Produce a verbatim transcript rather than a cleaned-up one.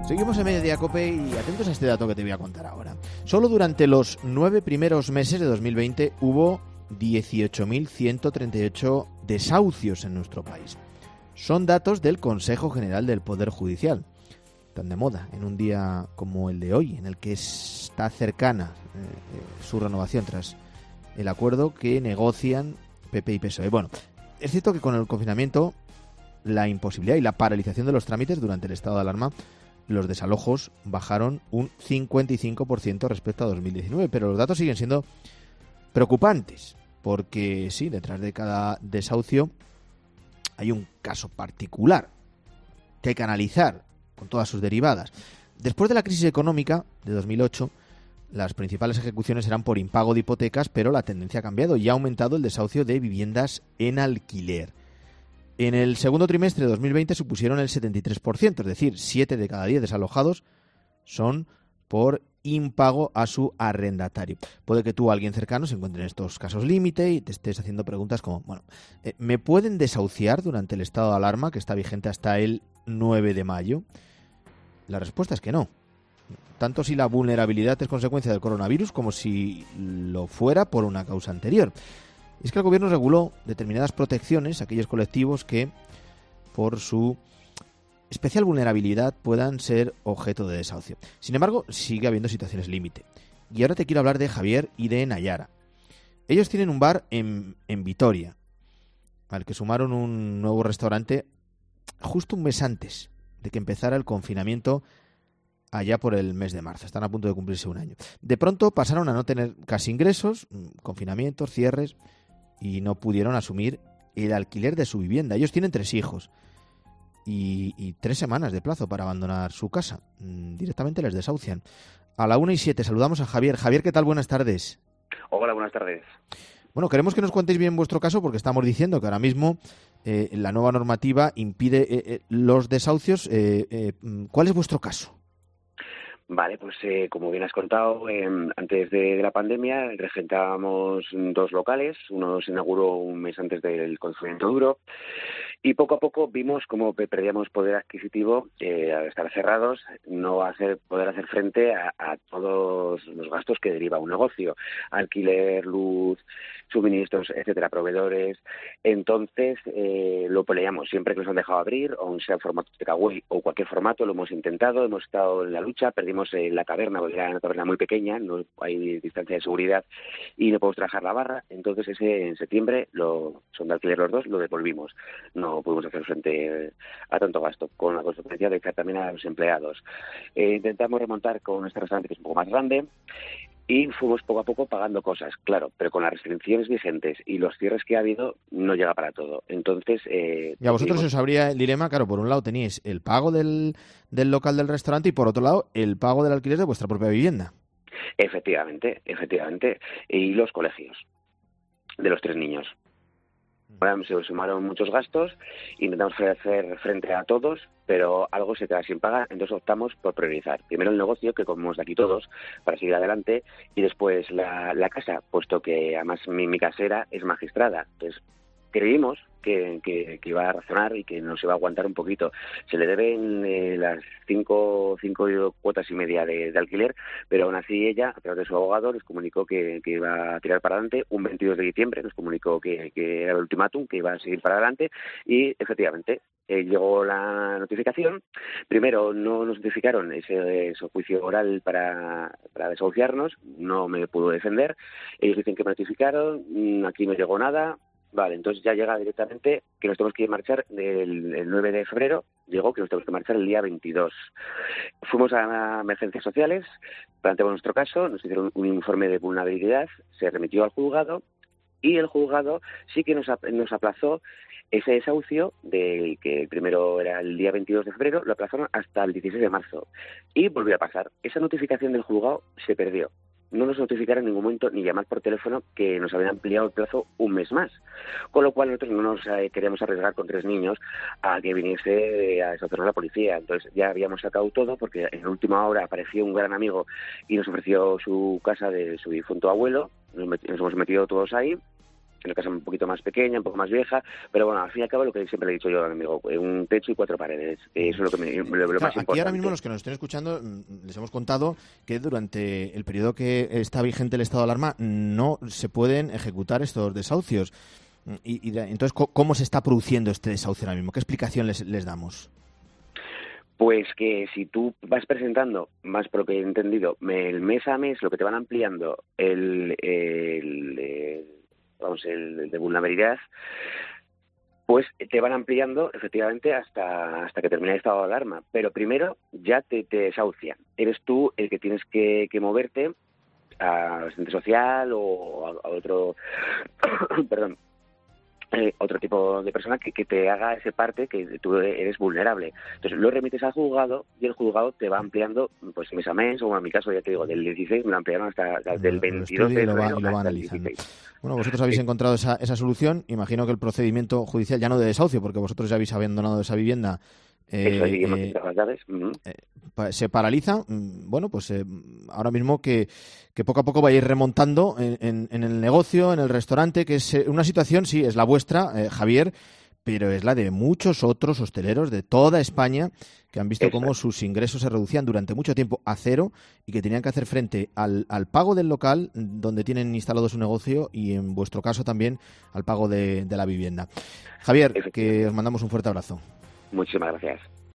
Seguimos en Mediodía COPE y atentos a este dato que te voy a contar ahora. Solo durante los nueve primeros meses de dos mil veinte hubo dieciocho mil ciento treinta y ocho desahucios en nuestro país. Son datos del Consejo General del Poder Judicial. Tan de moda en un día como el de hoy, en el que está cercana eh, su renovación tras el acuerdo que negocian P P y P S O E. Bueno, es cierto que con el confinamiento, la imposibilidad y la paralización de los trámites durante el estado de alarma, los desalojos bajaron un cincuenta y cinco por ciento respecto a dos mil diecinueve, pero los datos siguen siendo preocupantes, porque sí, detrás de cada desahucio hay un caso particular que hay que analizar con todas sus derivadas. Después de la crisis económica de dos mil ocho, las principales ejecuciones eran por impago de hipotecas, pero la tendencia ha cambiado y ha aumentado el desahucio de viviendas en alquiler. En el segundo trimestre de dos mil veinte supusieron el setenta y tres por ciento, es decir, siete de cada diez desalojados son por impago a su arrendatario. Puede que tú o alguien cercano se encuentre en estos casos límite y te estés haciendo preguntas como, bueno, eh, ¿me pueden desahuciar durante el estado de alarma que está vigente hasta el nueve de mayo? La respuesta es que no. Tanto si la vulnerabilidad es consecuencia del coronavirus como si lo fuera por una causa anterior. Es que el gobierno reguló determinadas protecciones a aquellos colectivos que, por su especial vulnerabilidad, puedan ser objeto de desahucio. Sin embargo, sigue habiendo situaciones límite. Y ahora te quiero hablar de Javier y de Nayara. Ellos tienen un bar en, en Vitoria, al que sumaron un nuevo restaurante justo un mes antes de que empezara el confinamiento allá por el mes de marzo. Están a punto de cumplirse un año. De pronto pasaron a no tener casi ingresos, confinamientos, cierres, y no pudieron asumir el alquiler de su vivienda. Ellos tienen tres hijos y, y tres semanas de plazo para abandonar su casa. Directamente les desahucian. A la una y siete saludamos a Javier. Javier, ¿qué tal? Buenas tardes. Hola, buenas tardes. Bueno, queremos que nos contéis bien vuestro caso porque estamos diciendo que ahora mismo eh, la nueva normativa impide eh, eh, los desahucios. Eh, eh, ¿Cuál es vuestro caso? Vale, pues eh, como bien has contado, eh, antes de, de la pandemia regentábamos dos locales. Uno se inauguró un mes antes del confinamiento duro y poco a poco vimos cómo perdíamos poder adquisitivo eh, al estar cerrados, no hacer poder hacer frente a, a todos los gastos que deriva un negocio, alquiler, luz, suministros, etcétera, proveedores. Entonces eh, lo peleamos siempre que nos han dejado abrir, o sea en formato takeaway o cualquier formato, lo hemos intentado, hemos estado en la lucha, perdimos eh, la caverna, porque era una caverna muy pequeña, no hay distancia de seguridad y no podemos trabajar la barra. Entonces ese en septiembre, lo, son de alquiler los dos, lo devolvimos. No pudimos hacer frente a tanto gasto, con la consecuencia de echar también a los empleados. Eh, intentamos remontar con este restaurante que es un poco más grande, y fuimos poco a poco pagando cosas, claro, pero con las restricciones vigentes y los cierres que ha habido, no llega para todo. Entonces... Eh, y a vosotros os habría el dilema, claro, por un lado teníais el pago del, del local del restaurante y por otro lado el pago del alquiler de vuestra propia vivienda. Efectivamente, efectivamente. Y los colegios de los tres niños. Ahora se sumaron muchos gastos, intentamos hacer frente a todos, pero algo se queda sin pagar, entonces optamos por priorizar. Primero el negocio, que comemos de aquí todos, para seguir adelante, y después la, la casa, puesto que además mi, mi casera es magistrada. Entonces creímos que, que, que iba a razonar y que nos iba a aguantar un poquito. Se le deben eh, las cinco, cinco cuotas y media de, de alquiler, pero aún así ella, a través de su abogado, les comunicó que, que iba a tirar para adelante. Un veintidós de diciembre nos comunicó que, que era el ultimátum, que iba a seguir para adelante, y efectivamente eh, llegó la notificación. Primero no nos notificaron ese, ese juicio oral para, para desahuciarnos, no me pudo defender. Ellos dicen que me notificaron, aquí no llegó nada. Vale, entonces ya llega directamente que nos tenemos que marchar el, el nueve de febrero, llegó que nos tenemos que marchar el día veintidós. Fuimos a emergencias sociales, planteamos nuestro caso, nos hicieron un informe de vulnerabilidad, se remitió al juzgado y el juzgado sí que nos, nos aplazó ese desahucio, del que el primero era el día veintidós de febrero, lo aplazaron hasta el dieciséis de marzo. Y volvió a pasar. Esa notificación del juzgado se perdió. No nos notificaron en ningún momento ni llamar por teléfono que nos habían ampliado el plazo un mes más. Con lo cual nosotros no nos eh, queríamos arriesgar con tres niños a que viniese eh, a desahuciarnos la policía. Entonces ya habíamos sacado todo porque en la última hora apareció un gran amigo y nos ofreció su casa de su difunto abuelo. Nos, met- nos hemos metido todos ahí. una casa un poquito más pequeña, un poco más vieja, pero bueno, al fin y al cabo lo que siempre le he dicho yo a mi amigo, un techo y cuatro paredes, eso es lo que me, lo, lo claro, más aquí importante. Ahora mismo los que nos estén escuchando les hemos contado que durante el periodo que está vigente el estado de alarma no se pueden ejecutar estos desahucios. Y, y entonces, ¿cómo se está produciendo este desahucio ahora mismo? ¿Qué explicación les, les damos? Pues que si tú vas presentando, más por lo que he entendido, el mes a mes, lo que te van ampliando el, el, el vamos, el de vulnerabilidad, pues te van ampliando efectivamente hasta hasta que termine el estado de alarma. Pero primero ya te, te desahucian. Eres tú el que tienes que, que moverte a asistente social o a, a otro, perdón, Eh, otro tipo de persona que, que te haga ese parte que tú eres vulnerable. Entonces lo remites al juzgado y el juzgado te va ampliando pues mes a mes, o en mi caso ya te digo, del dieciséis me lo ampliaron hasta, hasta el del veintidós de y lo va, febrero y lo va hasta el analizando. dieciséis. Bueno, vosotros habéis Sí. encontrado esa, esa solución. Imagino que el procedimiento judicial, ya no de desahucio, porque vosotros ya habéis abandonado esa vivienda, eh, Eso, y hemos eh, quitado las llaves. Uh-huh. eh, pa- se paraliza. Mm, Bueno, pues eh, ahora mismo que, que poco a poco vais remontando en, en, en el negocio, en el restaurante, que es eh, una situación, sí, es la vuestra, eh, Javier, pero es la de muchos otros hosteleros de toda España que han visto Eso cómo es. sus ingresos se reducían durante mucho tiempo a cero y que tenían que hacer frente al, al pago del local donde tienen instalado su negocio y, en vuestro caso, también al pago de, de la vivienda. Javier, que os mandamos un fuerte abrazo. Muchísimas gracias.